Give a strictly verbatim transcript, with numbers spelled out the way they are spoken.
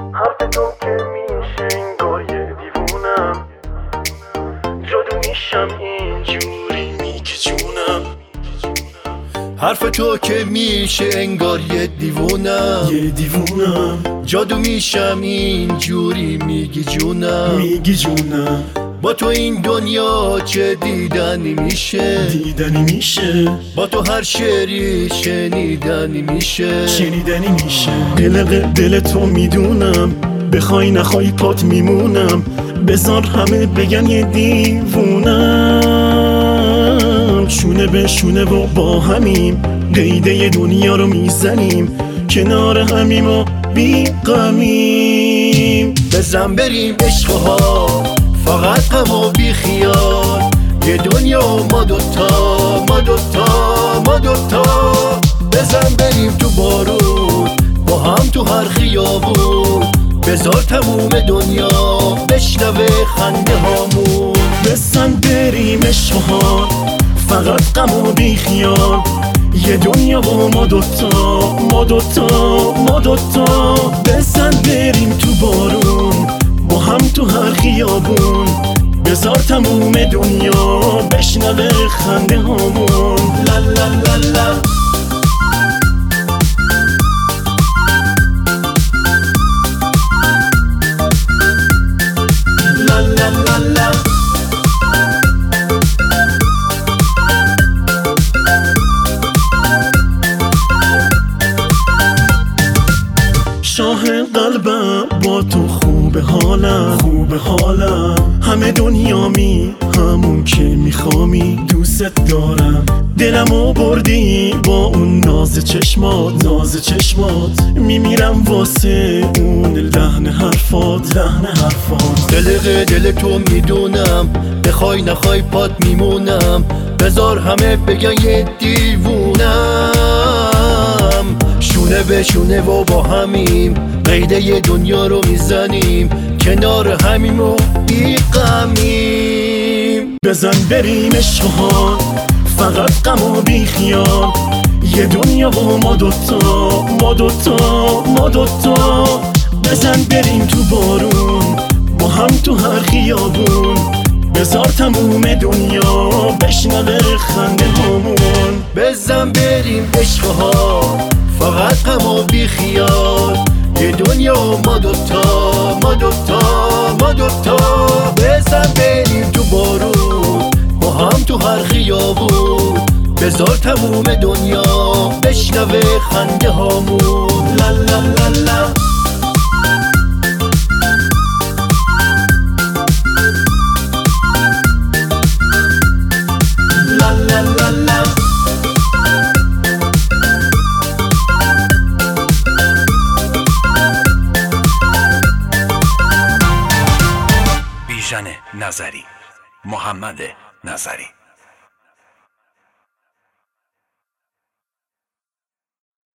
حرف تو که میشه انگار یه دیوونم، جادو میشم اینجوری میگه جونم. حرف تو که میشه انگار یه دیوونم، یه دیوونم جادو میشم اینجوری میگی جونم، میگی جونم. با تو این دنیا چه دیدنی میشه، دیدنی میشه با تو هر شعری شنیدنی میشه، شنیدنی میشه. دل دل تو میدونم، بخوای نخوای پات میمونم. بذار همه بگن یه دیوونم، شونه به شونه و با همیم قیده دنیا رو میزنیم، کنار همیم و بی غمیم. بزن بریم عشق ها فقط غم و بی خیال، یه دنیا ما دوتا ما دوتا ما دوتا. بزن بریم تو بارون با هم تو هر خیابون، بذار تموم دنیا بشنوه خنده هامون. بزن بریم عشق ها فقط غم و بی خیال، یه دنیا با ما دوتا ما دوتا ما دوتا. بزن بریم تو بارون با هم تو هر خیابون، بذار تموم دنیا بشنوه خنده هامون. لا لا لا لا لا لا لا لا. شاه قلبم با تو خوب حالم خوب حالم، همه دنیا می همون که میخوامی. دوست دارم دلمو بردی با اون ناز چشمات ناز چشمات، میمیرم واسه اون لحن حرفات لحن حرفات. دل دل تو میدونم، بخوای نخوای پات میمونم. بذار همه بگن یه دیوونم، شونه به شونه و با همیم قیده ی دنیا رو میزنیم، کنار همیم و بی غمیم. بزن بریم عشق ها فقط غم و بی خیال، یه دنیا با ما دوتا ما دوتا ما دوتا. بزن بریم تو بارون با هم تو هر خیابون، بذار تموم دنیا بشنوه خنده هامون. بزن بریم عشق ها فقط غم و بی خیال، یه دنیا ما دوتا ما دوتا ما دوتا. بزن بریم تو بارون با هم تو هر خیابون، بذار تموم دنیا بشنوه خنده هامون. لا لا لا لا لا لا لا لا. بیژن نظری، محمد نظری.